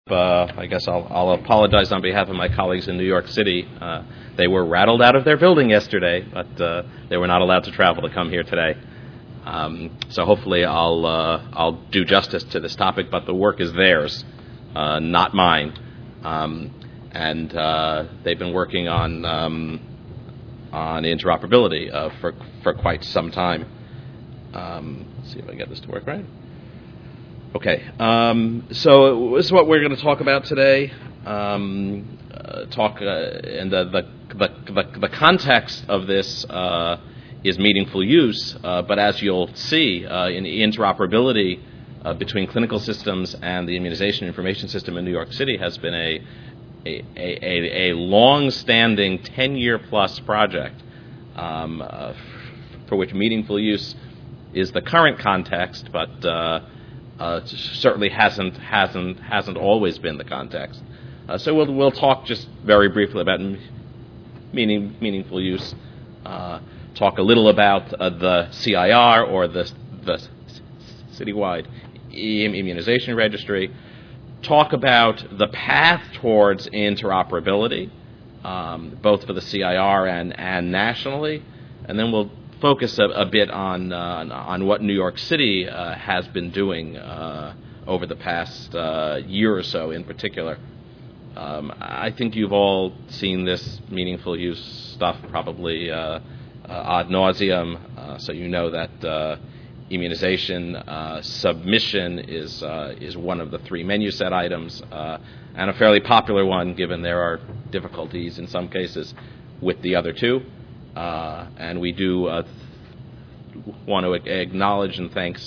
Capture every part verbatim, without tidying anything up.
Uh, I guess I'll, I'll apologize on behalf of my colleagues in New York City. Uh, they were rattled out of their building yesterday, but uh, they were not allowed to travel to come here today. Um, so hopefully I'll uh, I'll do justice to this topic, but the work is theirs, uh, not mine. Um, and uh, they've been working on um, on interoperability uh, for for quite some time. Um, let's see if I get this to work right. Okay, um, so this is what we're going to talk about today. Um, uh, talk uh, and the the, the the the context of this uh, is meaningful use, uh, but as you'll see, uh, in interoperability uh, between clinical systems and the immunization information system in New York City has been a a a, a long-standing ten-year plus project um, uh, for which meaningful use is the current context, but uh, Uh, certainly hasn't hasn't hasn't always been the context. Uh, so we'll we'll talk just very briefly about meaning meaningful use. Uh, talk a little about uh, the C I R, or the the citywide immunization registry. Talk about the path towards interoperability, um, both for the C I R and and nationally, and then we'll focus a, a bit on uh, on what New York City uh, has been doing uh, over the past uh, year or so in particular. Um, I think you've all seen this meaningful use stuff probably uh, uh, ad nauseum, uh, so you know that uh, immunization uh, submission is uh, is one of the three menu set items, uh, and a fairly popular one given there are difficulties in some cases with the other two. Uh, and we do uh, want to acknowledge and thank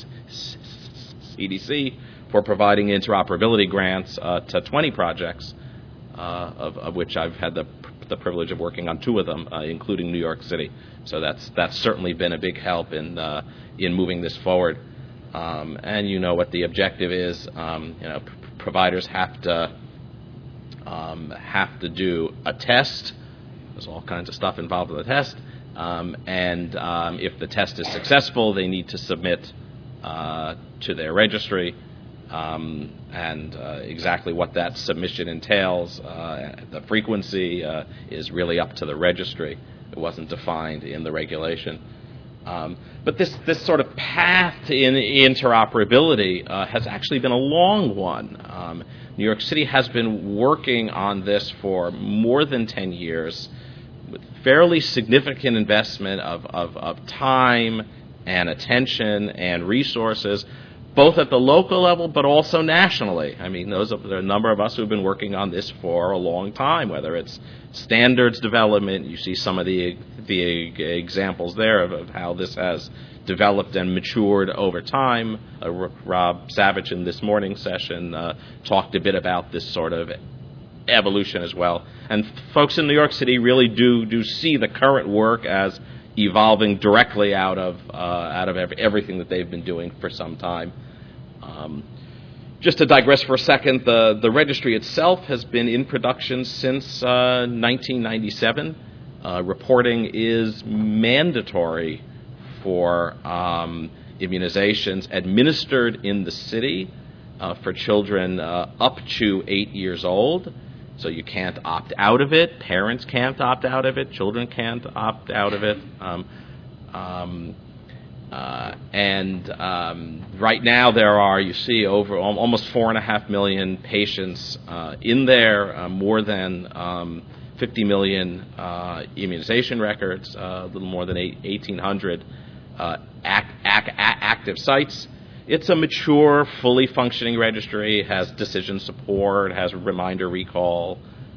C D C for providing interoperability grants uh, to twenty projects, uh, of, of which I've had the the privilege of working on two of them, uh, including New York City. So that's that's certainly been a big help in uh, in moving this forward. Um, and you know what the objective is. Um, you know, p- providers have to um, have to do a test. There's all kinds of stuff involved in the test, um, and um, if the test is successful, they need to submit uh, to their registry, um, and uh, exactly what that submission entails, uh, the frequency uh, is really up to the registry. It wasn't defined in the regulation. Um, but this, this sort of path to in, interoperability uh, has actually been a long one. Um, New York City has been working on this for more than ten years with fairly significant investment of, of, of time and attention and resources, both at the local level but also nationally. I mean, those are, there are a number of us who have been working on this for a long time, whether it's standards development. You see some of the, the examples there of, of how this has developed and matured over time. Uh, Rob Savage in this morning's session uh, talked a bit about this sort of evolution as well. And folks in New York City really do do see the current work as evolving directly out of uh, out of every, everything that they've been doing for some time. Um, just to digress for a second, the, the registry itself has been in production since uh, nineteen ninety-seven. Uh, reporting is mandatory for um, immunizations administered in the city uh, for children uh, up to eight years old. So you can't opt out of it. Parents can't opt out of it. Children can't opt out of it. Um, um, uh, and um, right now there are, you see, over almost four and a half million patients uh, in there, uh, more than um, fifty million uh, immunization records, uh, a little more than eighteen hundred uh, act, act, active sites. It's a mature, fully functioning registry, has decision support, has reminder recall,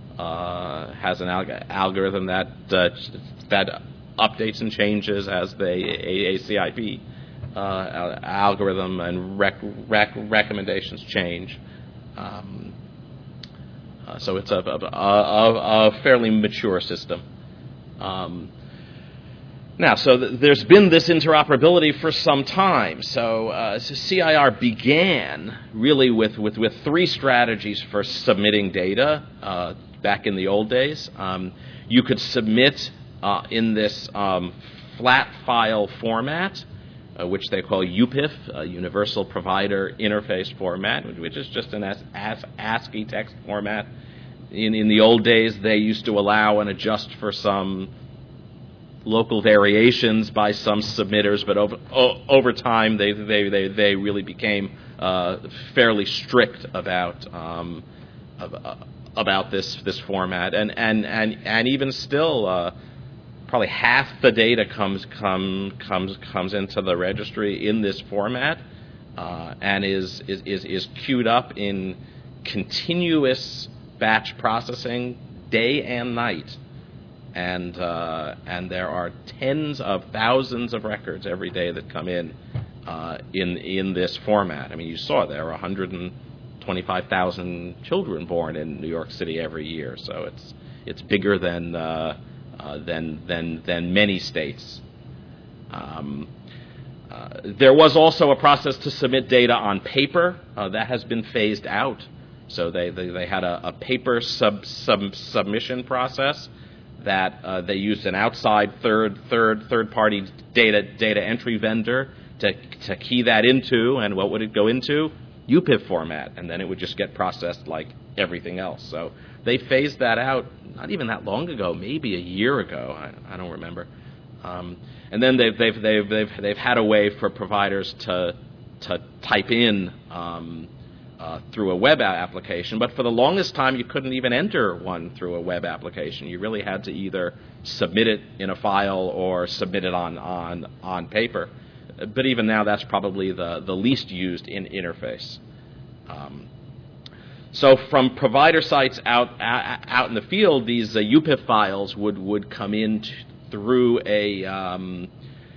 uh, has an alg- algorithm that uh, that updates and changes as the A C I P uh, algorithm and rec- rec- recommendations change. Um, uh, so it's a, a, a, a fairly mature system. Um, Now, so th- there's been this interoperability for some time. So, uh, so C I R began really with, with, with three strategies for submitting data uh, back in the old days. Um, you could submit uh, in this um, flat file format, uh, which they call U P I F, uh, Universal Provider Interface Format, which is just an as, as ASCII text format. In, in the old days, they used to allow and adjust for some local variations by some submitters, but over o- over time, they they they, they really became uh, fairly strict about um, uh, about this this format, and and and and even still, uh, probably half the data comes come comes comes into the registry in this format, uh, and is is is is queued up in continuous batch processing day and night. And uh, and there are tens of thousands of records every day that come in uh, in in this format. I mean, you saw there are one hundred twenty-five thousand children born in New York City every year, so it's it's bigger than uh, uh, than than than many states. Um, uh, there was also a process to submit data on paper uh, that has been phased out. So they they, they had a, a paper sub, sub submission process that uh, they used an outside third third third party data data entry vendor to to key that into, and what would it go into? U P I F format, and then it would just get processed like everything else. So they phased that out not even that long ago, maybe a year ago. I, I don't remember. Um, and then they've they've they've they've they've had a way for providers to to type in Um, Uh, through a web application, but for the longest time you couldn't even enter one through a web application. You really had to either submit it in a file or submit it on on on paper. But even now, that's probably the the least used in interface. Um, so from provider sites out out in the field, these uh, U P I F files would would come in t- through a um,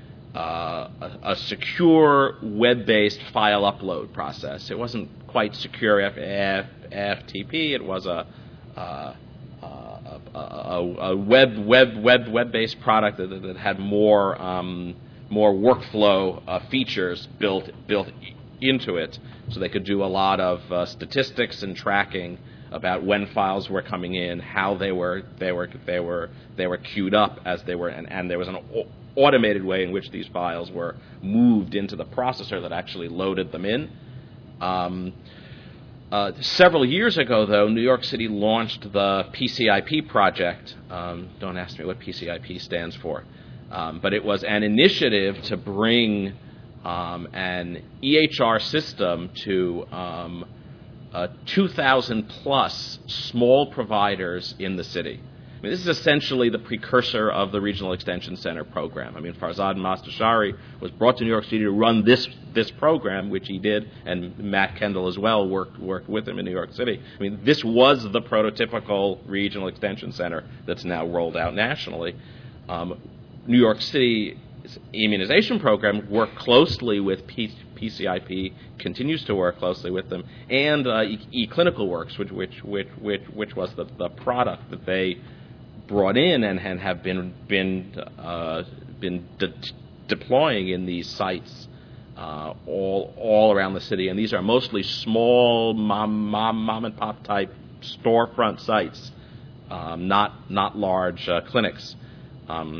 Uh, a, a secure web-based file upload process. It wasn't quite secure F, F, F T P. It was a, uh, a, a, a web web web web-based product that, that had more um, more workflow uh, features built built into it, so they could do a lot of uh, statistics and tracking about when files were coming in, how they were they were they were they were queued up as they were, and, and there was an automated way in which these files were moved into the processor that actually loaded them in. Um, uh, several years ago, though, New York City launched the P C I P project. Um, don't ask me what P C I P stands for, um, but it was an initiative to bring um, an E H R system to um, uh, two thousand plus small providers in the city. I mean, this is essentially the precursor of the Regional Extension Center program. I mean, Farzad Mostashari was brought to New York City to run this this program, which he did, and Matt Kendall as well worked worked with him in New York City. I mean, this was the prototypical Regional Extension Center that's now rolled out nationally. Um, New York City's immunization program worked closely with P- PCIP, continues to work closely with them, and uh, e- eClinicalWorks, which which which which which was the, the product that they brought in and, and have been been uh, been de- deploying in these sites uh, all all around the city, and these are mostly small mom mom mom and pop type storefront sites, um, not not large uh, clinics. Um,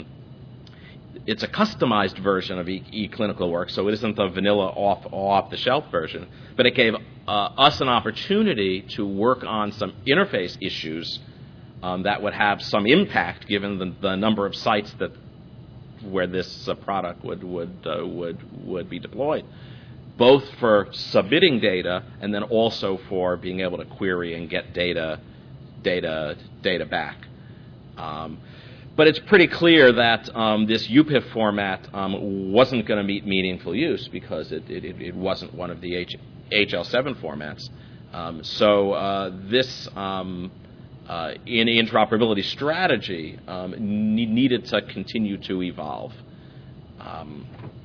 it's a customized version of e- eClinicalWorks, so it isn't the vanilla off off the shelf version, but it gave uh, us an opportunity to work on some interface issues Um, that would have some impact given the, the number of sites that where this uh, product would would uh, would would be deployed, both for submitting data and then also for being able to query and get data data data back. Um, but it's pretty clear that um, this U P I F format um, wasn't going to meet meaningful use because it, it it wasn't one of the H L seven formats. Um, so uh, this Um, Uh, in interoperability strategy um, ne- needed to continue to evolve. Um,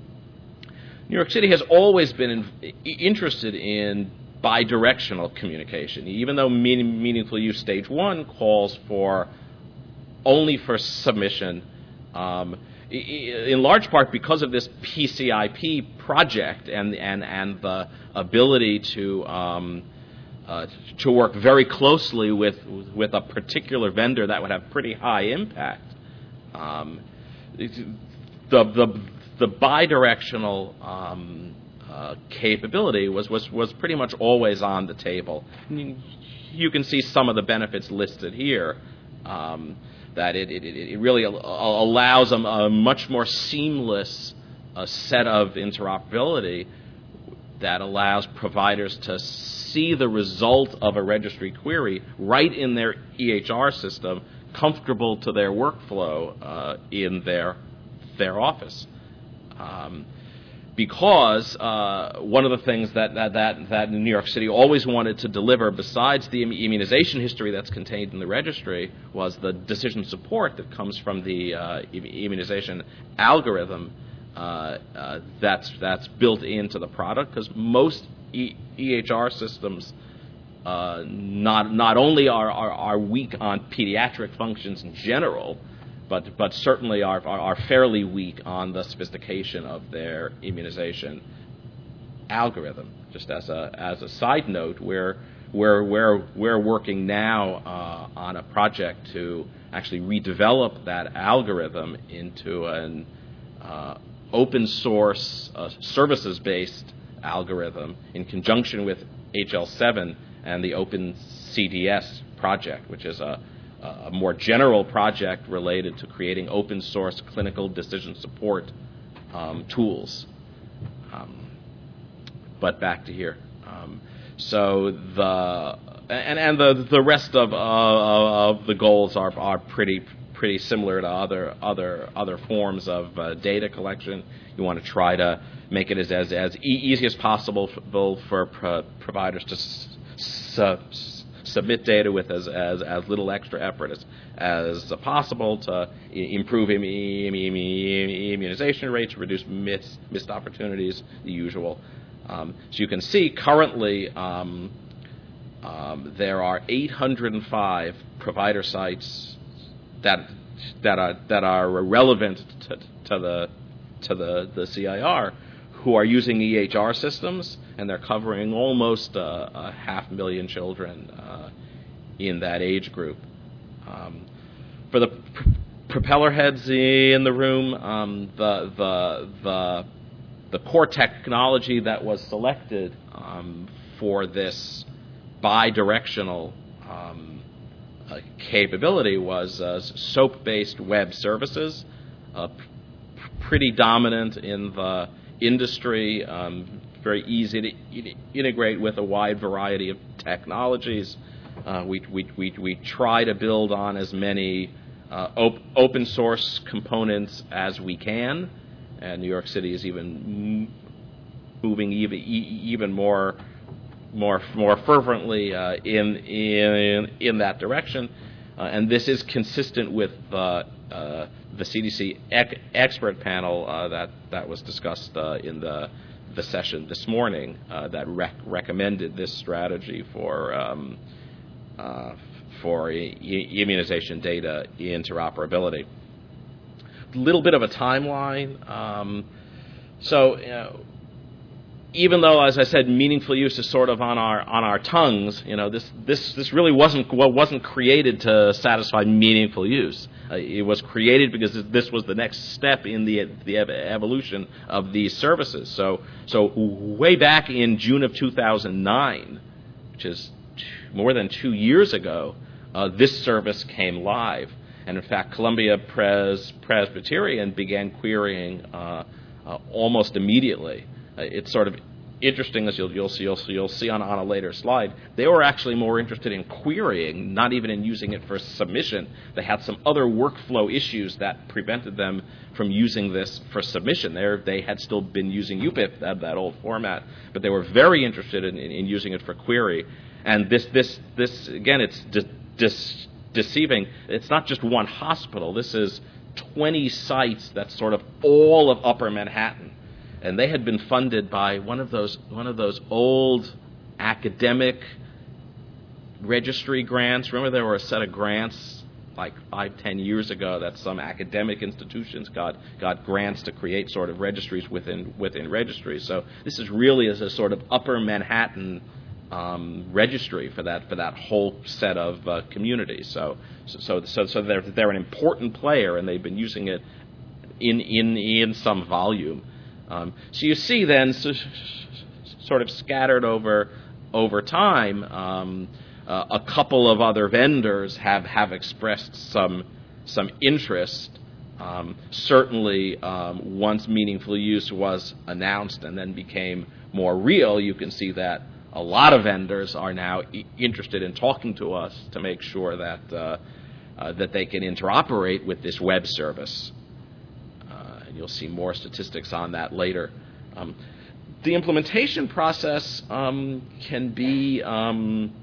New York City has always been in, interested in bidirectional communication, even though meaning, meaningful use stage one calls for only for submission, um, in large part because of this P C I P project and and and the ability to um, Uh, to work very closely with with a particular vendor that would have pretty high impact. Um, the, the the bidirectional um, uh, capability was, was, was pretty much always on the table. You can see some of the benefits listed here, um, that it, it, it really allows a, a much more seamless uh, set of interoperability that allows providers to see the result of a registry query right in their E H R system, comfortable to their workflow uh, in their their office. Um, because uh, one of the things that, that, that, that New York City always wanted to deliver, besides the immunization history that's contained in the registry, was the decision support that comes from the uh, immunization algorithm uh, uh, that's, that's built into the product, because most e- EHR systems uh, not, not only are, are, are weak on pediatric functions in general, But, but certainly are, are, are fairly weak on the sophistication of their immunization algorithm. Just as a as a side note, we're we're we're we're working now uh, on a project to actually redevelop that algorithm into an uh, open source uh, services based algorithm in conjunction with H L seven and the Open C D S project, which is a a more general project related to creating open source clinical decision support um, tools. Um, but back to here. Um, so the and and the the rest of uh, of the goals are are pretty pretty similar to other other other forms of uh, data collection. You want to try to make it as as, as e- easy as possible for, for pro- providers to s- s- submit data with as, as, as little extra effort as, as possible to improve im- im- im- immunization rates, reduce miss, missed opportunities, the usual. Um, so you can see currently um, um, there are eight hundred five provider sites that that are that are relevant to, to the to the, the C I R who are using E H R systems, and they're covering almost uh, a half million children uh, in that age group. Um, for the pr- propeller heads in the room, um, the, the, the, the core technology that was selected um, for this bidirectional um, uh, capability was uh, SOAP-based web services, uh, p- pretty dominant in the industry, um, very easy to in- integrate with a wide variety of technologies. Uh, we, we, we, we try to build on as many uh, op- open source components as we can, and New York City is even m- moving even even more more more fervently uh, in in in that direction, uh, and this is consistent with uh, uh, the C D C ec- expert panel uh, that that was discussed uh, in the the session this morning uh, that rec- recommended this strategy for um, uh, for e- immunization data interoperability. A little bit of a timeline. Um, so. You know, even though, as I said, meaningful use is sort of on our on our tongues, you know, this this this really wasn't well, wasn't created to satisfy meaningful use. Uh, it was created because this was the next step in the the evolution of these services. So so way back in June of two thousand nine, which is more than two years ago, uh, this service came live, and in fact, Columbia Pres Presbyterian began querying uh, uh, almost immediately. Uh, it's sort of interesting, as you'll you'll see you'll see, you'll see on, on a later slide. They were actually more interested in querying, not even in using it for submission. They had some other workflow issues that prevented them from using this for submission. They they had still been using U P I P, that, that old format, but they were very interested in, in, in using it for query. And this this this again, it's de- de- deceiving. It's not just one hospital. This is twenty sites. That's sort of all of Upper Manhattan. And they had been funded by one of those one of those old academic registry grants. Remember, there were a set of grants like five, ten years ago that some academic institutions got got grants to create sort of registries within within registries. So this is really as a sort of Upper Manhattan um, registry for that for that whole set of uh, communities. So so so so they're they're an important player, and they've been using it in in in some volume. Um, so you see then so, sort of scattered over over time, um, uh, a couple of other vendors have, have expressed some some interest. Um, certainly, um, once meaningful use was announced and then became more real, you can see that a lot of vendors are now I- interested in talking to us to make sure that uh, uh, that they can interoperate with this web service. Uh, and you'll see more statistics on that later. Um, the implementation process um, can be um,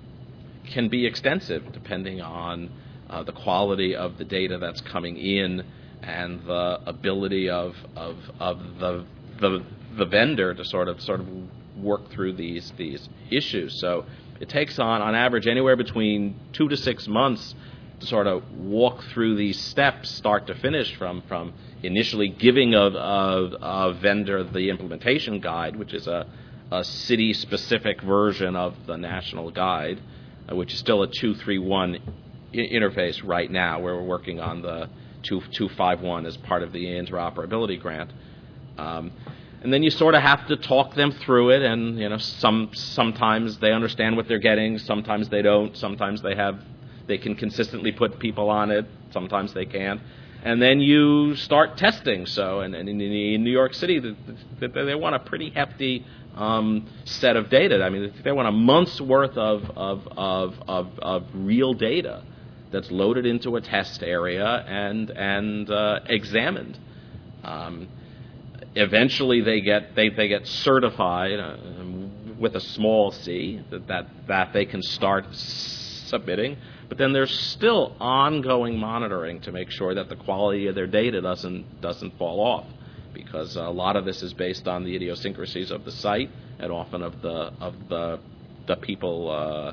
can be extensive depending on uh, the quality of the data that's coming in and the ability of of, of the, the the vendor to sort of sort of work through these these issues. So it takes on on average anywhere between two to six months to sort of walk through these steps, start to finish, from from initially giving a, a, a vendor the implementation guide, which is a, a city-specific version of the national guide, uh, which is still a two three one I- interface right now, where we're working on the two five one as part of the interoperability grant. Um, and then you sort of have to talk them through it, and you know, some sometimes they understand what they're getting, sometimes they don't, sometimes they have they can consistently put people on it, sometimes they can't. And then you start testing. So, and, and in, in New York City, the, the, they want a pretty hefty um, set of data. I mean, they want a month's worth of of, of of of real data that's loaded into a test area and and uh, examined. Um, eventually, they get they, they get certified uh, with a small c that, that that they can start submitting. But then there's still ongoing monitoring to make sure that the quality of their data doesn't doesn't fall off, because a lot of this is based on the idiosyncrasies of the site and often of the of the the people uh,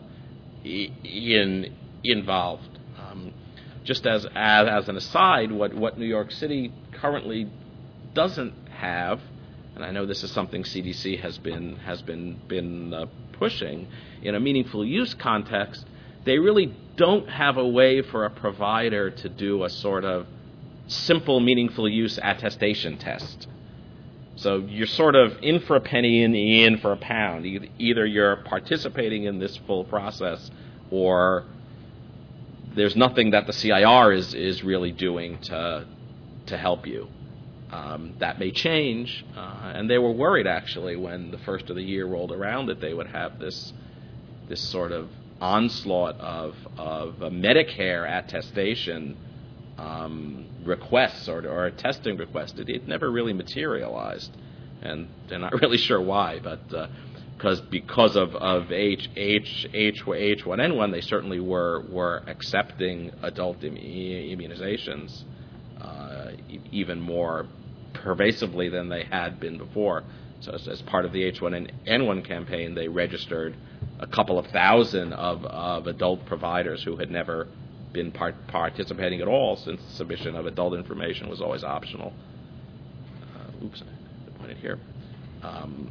in involved. Um, just as, as as an aside, what what New York City currently doesn't have, and I know this is something C D C has been has been been uh, pushing in a meaningful use context. They really don't have a way for a provider to do a sort of simple meaningful use attestation test. So you're sort of in for a penny and in for a pound. Either you're participating in this full process, or there's nothing that the C I R is, is really doing to to help you. Um, that may change, uh, and they were worried actually when the first of the year rolled around that they would have this this sort of onslaught of of a Medicare attestation um, requests or, or a testing request. It, it never really materialized, and they're not really sure why. But uh, because because of of H H H H one N one, they certainly were were accepting adult Im- immunizations uh, e- even more pervasively than they had been before. So as, as part of the H one N one campaign, they registered a couple of thousand of, of adult providers who had never been part, participating at all, since the submission of adult information was always optional. Uh, oops, I pointed here. Um,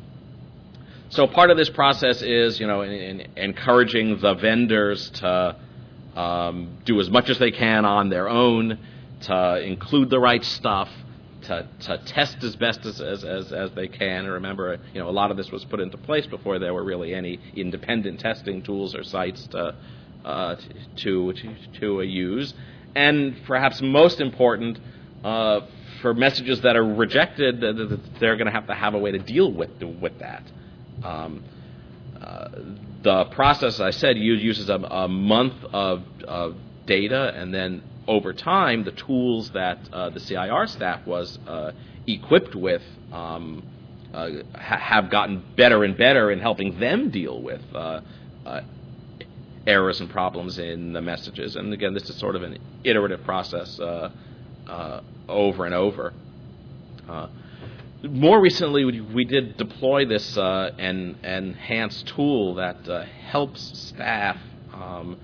so part of this process is, you know, in, in encouraging the vendors to um, do as much as they can on their own, to include the right stuff, To, to test as best as, as, as, as they can. And remember, you know, a lot of this was put into place before there were really any independent testing tools or sites to uh, to to, to uh, use. And perhaps most important, uh, for messages that are rejected, they're going to have to have a way to deal with with that. Um, uh, the process, I said, uses a, a month of, of data, and then over time, the tools that uh, the C I R staff was uh, equipped with um, uh, ha- have gotten better and better in helping them deal with uh, uh, errors and problems in the messages. And again, this is sort of an iterative process uh, uh, over and over. Uh, more recently, we, we did deploy this uh, en- enhanced tool that uh, helps staff um,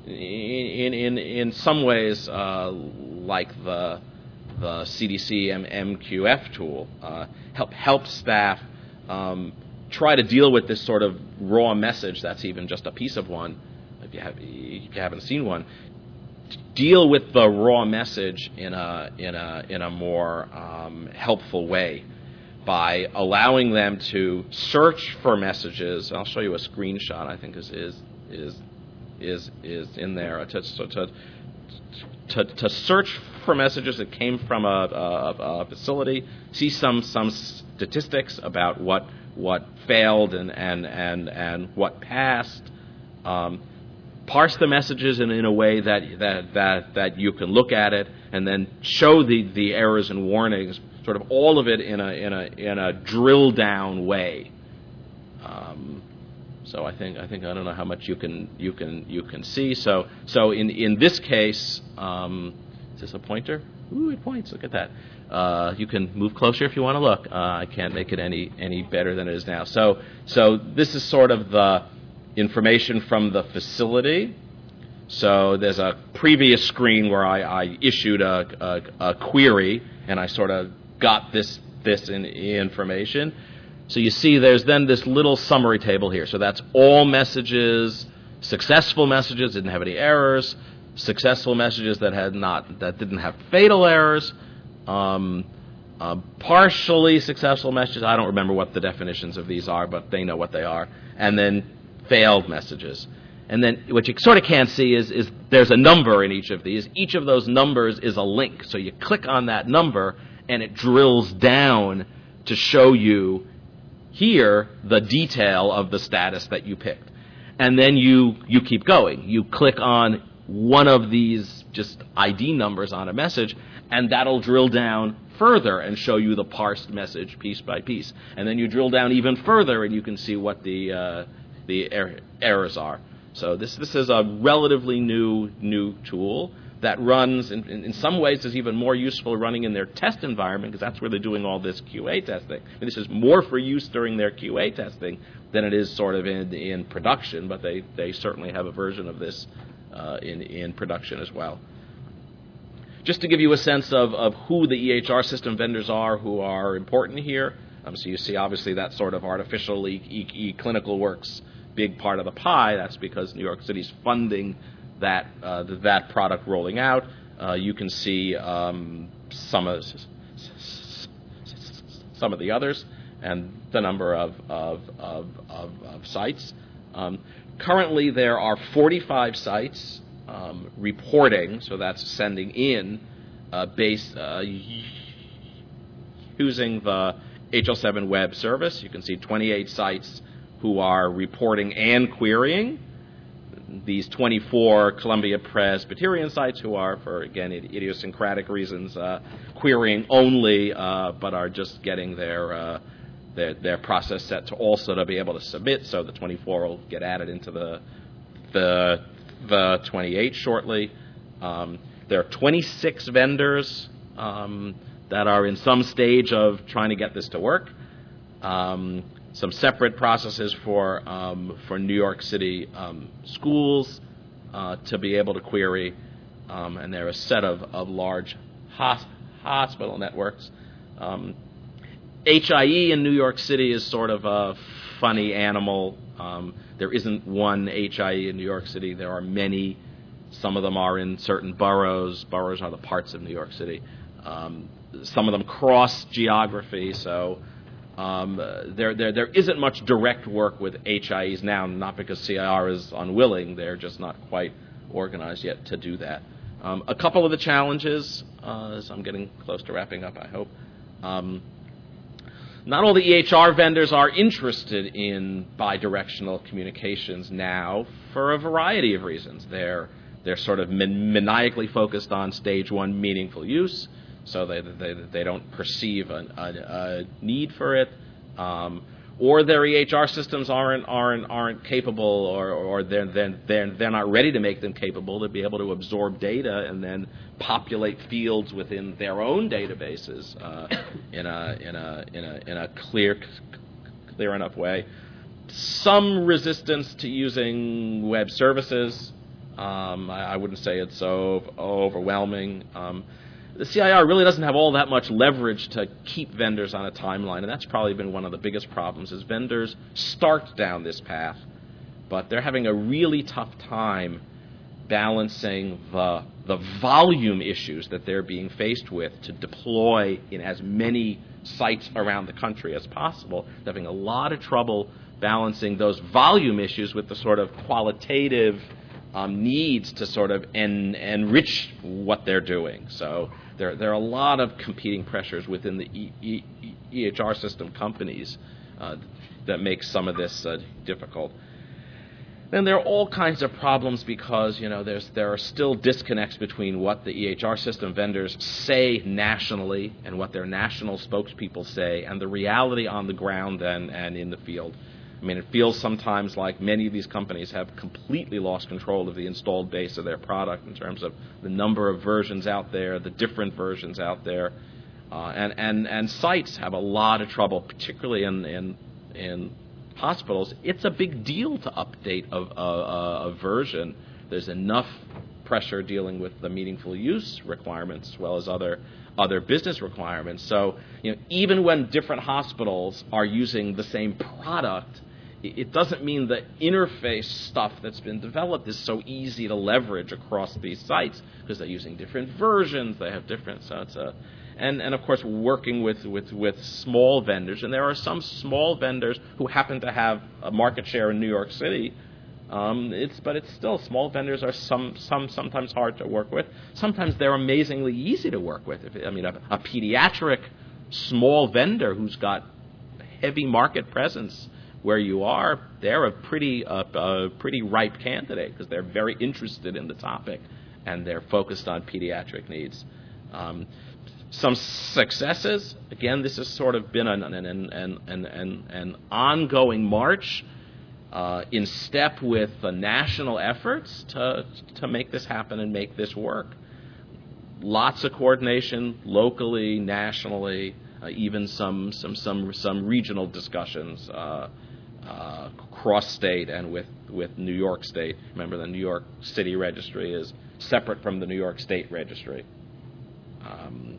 In, in in some ways, uh, like the the C D C M Q F tool, uh, help help staff um, try to deal with this sort of raw message that's even just a piece of one, if you have if you haven't seen one, deal with the raw message in a in a in a more um, helpful way by allowing them to search for messages. I'll show you a screenshot. I think is is is is is in there to to to, to search for messages that came from a, a, a facility. See some some statistics about what what failed and and and and what passed. Um, parse the messages in, in a way that, that that that you can look at it and then show the, the errors and warnings, sort of all of it in a in a in a drill down way. Um, so I think I think I don't know how much you can you can you can see. So so in in this case, um, is this a pointer? Ooh, it points. Look at that. Uh, you can move closer if you want to look. Uh, I can't make it any any better than it is now. So so this is sort of the information from the facility. So there's a previous screen where I, I issued a, a, a query, and I sort of got this this in, information. So you see there's then this little summary table here. So that's all messages, successful messages, didn't have any errors, successful messages that had not that didn't have fatal errors, um, uh, partially successful messages. I don't remember what the definitions of these are, but they know what they are. And then failed messages. And then what you sort of can't see is, is there's a number in each of these. Each of those numbers is a link. So you click on that number, and it drills down to show you here the detail of the status that you picked. And then you, you keep going. You click on one of these just I D numbers on a message, and that'll drill down further and show you the parsed message piece by piece. And then you drill down even further, and you can see what the uh, the er- errors are. So this this is a relatively new new tool that runs, in, in, in some ways, is even more useful running in their test environment, because that's where they're doing all this Q A testing. I mean, this is more for use during their Q A testing than it is sort of in in production, but they, they certainly have a version of this uh, in, in production as well. Just to give you a sense of, of who the E H R system vendors are who are important here, um, so you see obviously that sort of artificial e- e- e-clinical works big part of the pie. That's because New York City's funding that uh, that product rolling out. Uh, you can see um, some of some of the others and the number of of of, of, of sites. Um, currently, there are forty-five sites um, reporting, so that's sending in uh, base uh, using the H L seven web service. You can see twenty-eight sites who are reporting and querying. These twenty-four Columbia Presbyterian sites who are, for, again, idiosyncratic reasons, uh, querying only, uh, but are just getting their, uh, their their process set to also to be able to submit. So the twenty-four will get added into the the, the twenty-eight shortly. Um, there are twenty-six vendors um, that are in some stage of trying to get this to work. Um, some separate processes for um, for New York City um, schools uh, to be able to query, um, and there are a set of, of large hos- hospital networks. Um, H I E in New York City is sort of a funny animal. Um, there isn't one H I E in New York City. There are many. Some of them are in certain boroughs. Boroughs are the parts of New York City. Um, some of them cross geography, so Um, uh, there, there, there isn't much direct work with H I Es now, not because C I R is unwilling. They're just not quite organized yet to do that. Um, a couple of the challenges, uh, as I'm getting close to wrapping up, I hope. Um, not all the E H R vendors are interested in bidirectional communications now for a variety of reasons. They're, they're sort of man- maniacally focused on stage one meaningful use. So they, they they don't perceive a, a, a need for it, um, or their E H R systems aren't aren't aren't capable, or or they're they're they're they're not ready to make them capable to be able to absorb data and then populate fields within their own databases uh, in a in a in a in a clear clear enough way. Some resistance to using web services. Um, I, I wouldn't say it's so overwhelming. Um, The C I R really doesn't have all that much leverage to keep vendors on a timeline, and that's probably been one of the biggest problems, is vendors start down this path, but they're having a really tough time balancing the, the volume issues that they're being faced with to deploy in as many sites around the country as possible. They're having a lot of trouble balancing those volume issues with the sort of qualitative um, needs to sort of en- enrich what they're doing. So there, there are a lot of competing pressures within the e- e- E H R system companies uh, that make some of this uh, difficult. Then there are all kinds of problems because, you know, there's, there are still disconnects between what the E H R system vendors say nationally and what their national spokespeople say and the reality on the ground and, and in the field. I mean, it feels sometimes like many of these companies have completely lost control of the installed base of their product in terms of the number of versions out there, the different versions out there. Uh, and, and, and sites have a lot of trouble, particularly in, in, in hospitals. It's a big deal to update a, a, a version. There's enough pressure dealing with the meaningful use requirements as well as other other business requirements. So, you know, even when different hospitals are using the same product, it doesn't mean the interface stuff that's been developed is so easy to leverage across these sites because they're using different versions. They have different, so it's a, and, and of course working with, with, with small vendors. And there are some small vendors who happen to have a market share in New York City. Um, it's, but it's still, small vendors are some, some sometimes hard to work with. Sometimes they're amazingly easy to work with. If, I mean, a, a pediatric small vendor who's got heavy market presence where you are, they're a pretty, uh, a pretty ripe candidate because they're very interested in the topic and they're focused on pediatric needs. Um, some successes, again, this has sort of been an, an, an, an, an, an ongoing march uh, in step with the national efforts to, to make this happen and make this work. Lots of coordination locally, nationally, uh, even some, some, some, some regional discussions uh, Uh, cross-state and with, with New York State. Remember, the New York City Registry is separate from the New York State Registry. Um,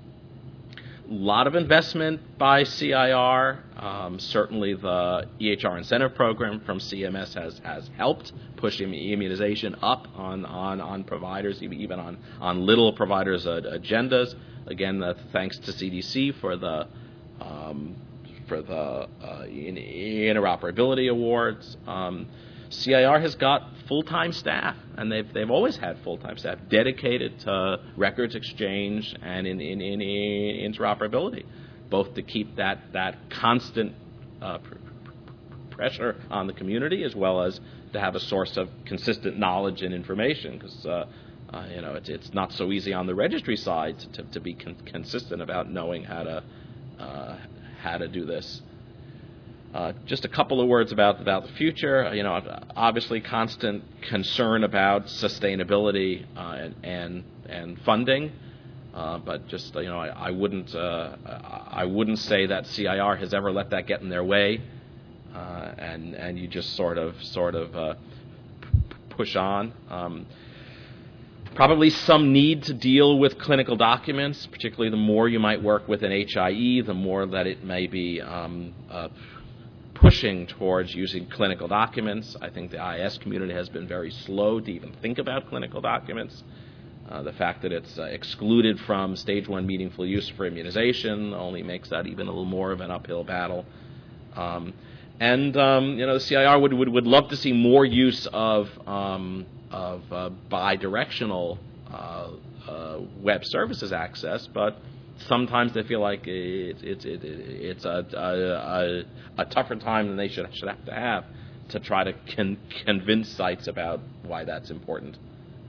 lot of investment by C I R. Um, certainly the E H R incentive program from C M S has, has helped push immunization up on, on, on providers, even on, on little providers' uh, agendas. Again, uh, thanks to C D C for the um, for the uh, in, interoperability awards. Um, C I R has got full-time staff, and they've they've always had full-time staff dedicated to records exchange and in, in, in, in interoperability, both to keep that that constant uh, pr- pr- pressure on the community as well as to have a source of consistent knowledge and information, because uh, uh, you know it's it's not so easy on the registry side to to, to be con- consistent about knowing how to. Uh, how to do this. Uh, just a couple of words about, about the future. You know, obviously constant concern about sustainability uh, and, and and funding, uh, but just you know, I, I wouldn't uh, I wouldn't say that C I R has ever let that get in their way, uh, and and you just sort of sort of uh, push on. Um, Probably some need to deal with clinical documents, particularly the more you might work with an H I E, the more that it may be um, uh, pushing towards using clinical documents. I think the I S community has been very slow to even think about clinical documents. Uh, the fact that it's uh, excluded from stage one meaningful use for immunization only makes that even a little more of an uphill battle. Um, and, um, you know, the C I R would, would, would love to see more use of um, of uh, bi-directional uh, uh, web services access, but sometimes they feel like it, it, it, it's a, a, a, a tougher time than they should, should have to have to try to con- convince sites about why that's important.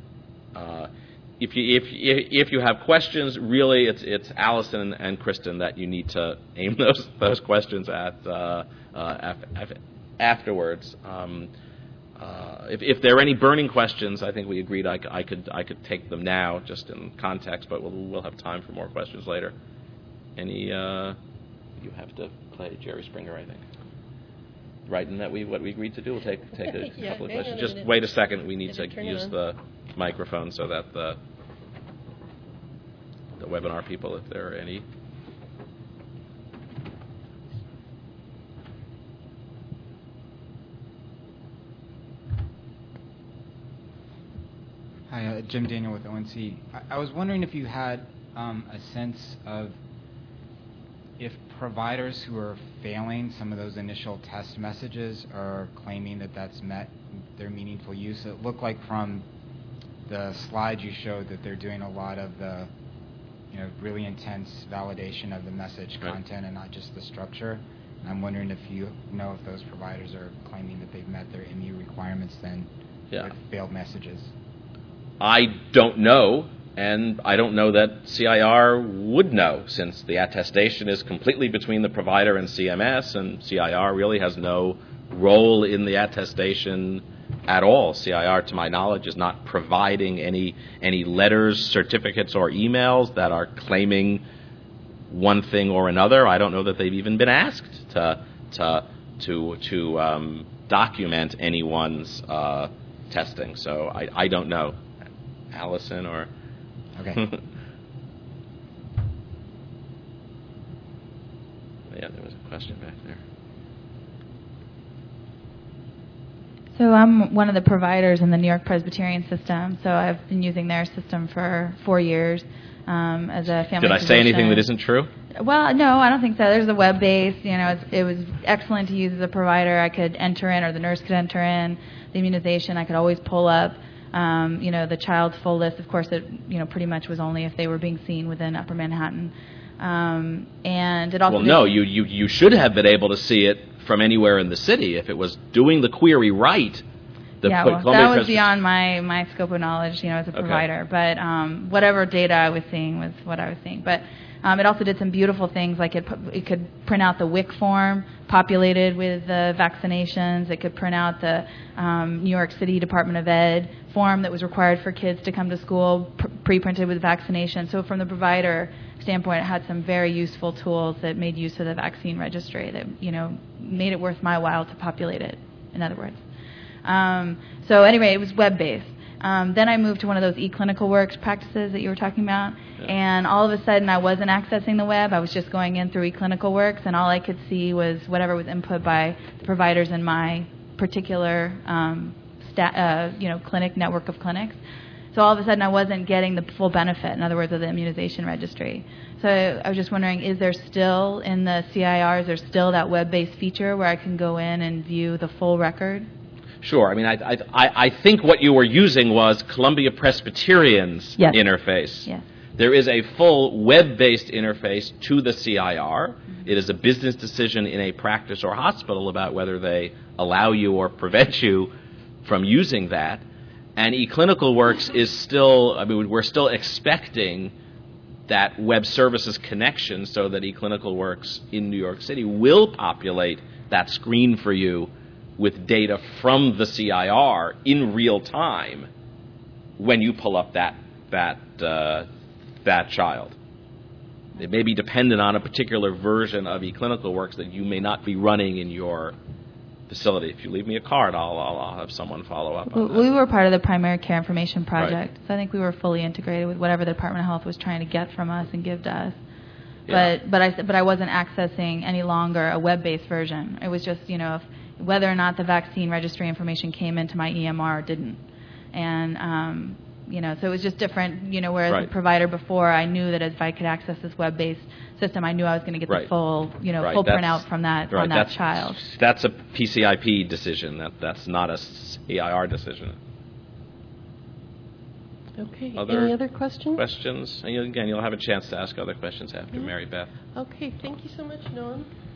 Uh, if you if if you have questions, really it's it's Allison and Kristen that you need to aim those those questions at uh, uh, af- af- afterwards. Um, Uh, if, if there are any burning questions, I think we agreed I, I could I could take them now, just in context. But we'll we'll have time for more questions later. Any? Uh, you have to play Jerry Springer, I think. Right, and that we what we agreed to do. We'll take take a yeah, couple of hang questions. on a Just minute. wait a second. We need Did to it turn use on? the microphone so that the the webinar people, if there are any. Hi, uh, Jim Daniel with O N C. I, I was wondering if you had um, a sense of if providers who are failing some of those initial test messages are claiming that that's met their meaningful use. It looked like from the slide you showed that they're doing a lot of the, you know, really intense validation of the message right. content and not just the structure. And I'm wondering if you know if those providers are claiming that they've met their M U requirements then yeah. with failed messages. I don't know, and I don't know that C I R would know, since the attestation is completely between the provider and C M S, and C I R really has no role in the attestation at all. C I R, to my knowledge, is not providing any any letters, certificates, or emails that are claiming one thing or another. I don't know that they've even been asked to to to to um, document anyone's uh, testing. So I, I don't know. Allison or okay. Yeah, there was a question back there. So I'm one of the providers in the New York Presbyterian system. So I've been using their system for four years um, as a family Did I physician. say anything that isn't true? Well, no, I don't think so. There's a web base. You know, it's, it was excellent to use as a provider. I could enter in, or the nurse could enter in the immunization. I could always pull up, um, you know, the child's full list. Of course, it, you know, pretty much was only if they were being seen within Upper Manhattan. Um, and it also well, no, you, you you should have been able to see it from anywhere in the city if it was doing the query right. The yeah, well, that was beyond my, my scope of knowledge, you know, as a provider. Okay. But um, whatever data I was seeing was what I was seeing. But um, it also did some beautiful things, like it it could print out the W I C form populated with the vaccinations. It could print out the um, New York City Department of Ed form that was required for kids to come to school, pr- pre-printed with vaccination. So from the provider standpoint, it had some very useful tools that made use of the vaccine registry that, you know, made it worth my while to populate it, in other words. Um, so anyway, it was web-based. Um, then I moved to one of those eClinicalWorks practices that you were talking about, yeah. And all of a sudden I wasn't accessing the web. I was just going in through eClinicalWorks, and all I could see was whatever was input by the providers in my particular um, sta- uh, you know, clinic network of clinics. So all of a sudden I wasn't getting the full benefit, in other words, of the immunization registry. So I was just wondering, is there still in the C I R, is there still that web-based feature where I can go in and view the full record? Sure. I mean, I, I, I think what you were using was Columbia Presbyterian's yes. interface. Yes. There is a full web-based interface to the C I R. Mm-hmm. It is a business decision in a practice or hospital about whether they allow you or prevent you from using that. And eClinicalWorks is still, I mean, we're still expecting that web services connection so that eClinicalWorks in New York City will populate that screen for you with data from the C I R in real time when you pull up that that uh, that child. It may be dependent on a particular version of eClinicalWorks that you may not be running in your facility. If you leave me a card, I'll I'll, I'll have someone follow up on that. We were part of the Primary Care Information Project, right. So I think we were fully integrated with whatever the Department of Health was trying to get from us and give to us. Yeah. But but I but I wasn't accessing any longer a web-based version. It was just, you know, if, whether or not the vaccine registry information came into my E M R or didn't. And, um, you know, so it was just different, you know, whereas right. the provider before, I knew that if I could access this web-based system, I knew I was going to get right. the full, you know, right. full that's, printout from that, right. from that that's, child. That's a P C I P decision. That That's not a C I R decision. Okay. Other Any other questions? Questions? And again, you'll have a chance to ask other questions after yeah. Mary Beth. Okay. Thank you so much, Noam.